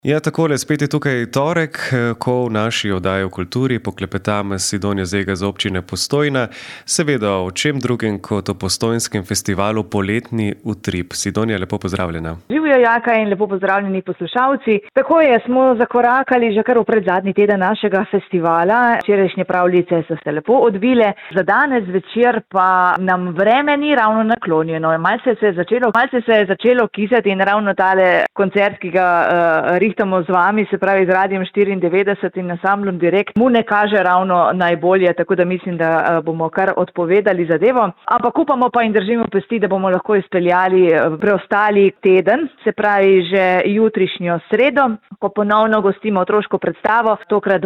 Ja, takole, spet je tukaj torek, ko v naši oddaji o kulturi poklepetam s Sidonjo Zega z občine Postojna. Seveda, o čem drugem kot o postojnskem festivalu Poletni utrip. Sidonja, lepo pozdravljena. Živjo, Jaka, in lepo pozdravljeni poslušalci. Tako je, smo zakorakali že kar v predzadnji teden našega festivala. Včerajšnje pravljice so se lepo odvile. Za danes večer pa nam vreme ni ravno naklonjeno. Malce se je začelo kisati in ravno tale koncert, ki ga rihtamo z vami, se pravi z Radiem 94 in ansamblom Direkt, mu ne kaže ravno najbolje, tako da mislim, da bomo kar odpovedali zadevo. Ampak upamo pa in držimo pesti, da bomo lahko izpeljali preostali teden, se pravi že jutrišnjo sredo, ko ponovno gostimo otroško predstavo. Tokrat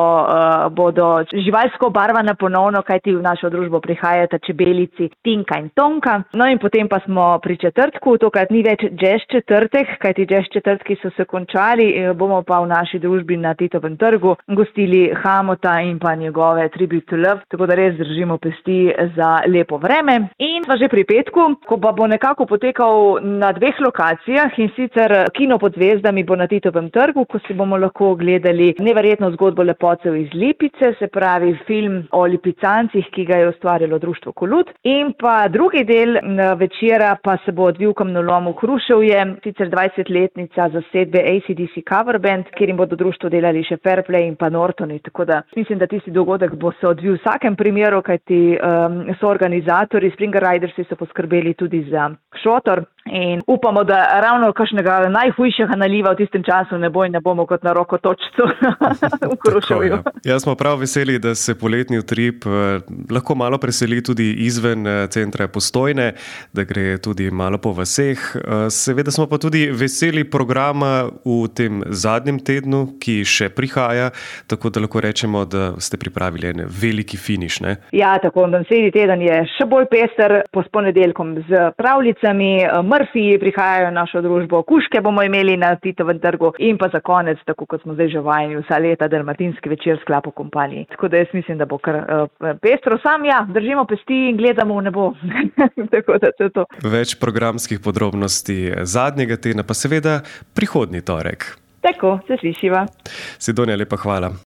bodo živalsko obarvana ponovno, kajti v našo družbo prihajata čebelici Tinka in Tonka. No in potem pa smo pri četrtku, tokrat ni več jazz četrtek, kajti jazz četrtki so se končali. Bomo pa v naši družbi na Titovem trgu gostili Hamota in pa njegove Tribute to Love, tako da res držimo pesti za lepo vreme. In pa že pri petku, ko pa bo nekako potekal na dveh lokacijah, in sicer Kino pod zvezdami bo na Titovem trgu, ko si bomo lahko gledali neverjetno zgodbo lepotcev iz Lipice, se pravi film o lipicancih, ki ga je ustvarilo društvo Kolut. In pa drugi del večera pa se bo odvil v Kamnolomu Hruševje, sicer 20-letnica zasedbe AC/DC Cover Band, kjer jim bodo društvo delali še Fairplay in pa Nortoni. Tako da mislim, da tisti dogodek bo se odvil v vsakem primeru, kajti so organizatorji Springer Ridersi so poskrbeli tudi za šotor. In upamo, da ravno kakšnega najhujšega naliva v tistem času ne bo in ne bomo kot na rokotočcu v Hruševju. Jaz smo prav veseli, da se poletni utrip lahko malo preseli tudi izven centra Postojne, da gre tudi malo po vaseh. Seveda smo pa tudi veseli programa v tem zadnjem tednu, ki še prihaja, tako da lahko rečemo, da ste pripravili en veliki finiš, ne? Ja, tako, naslednji teden je še bolj pester, po ponedeljkom z pravljicami, Murphyji prihajajo v našo družbo, kužke bomo imeli na Titovem trgu in pa za konec, tako kot smo zdaj že vajeni vsa leta, dalmatinski večer s Klapo kompaniji. Tako da jaz mislim, da bo kar pestro. Sam ja, držimo pesti in gledamo v nebo. Tako da to je to. Več programskih podrobnosti zadnjega tedna, pa seveda prihodnji torek. Tako, se slišiva. Sidonja, lepa hvala.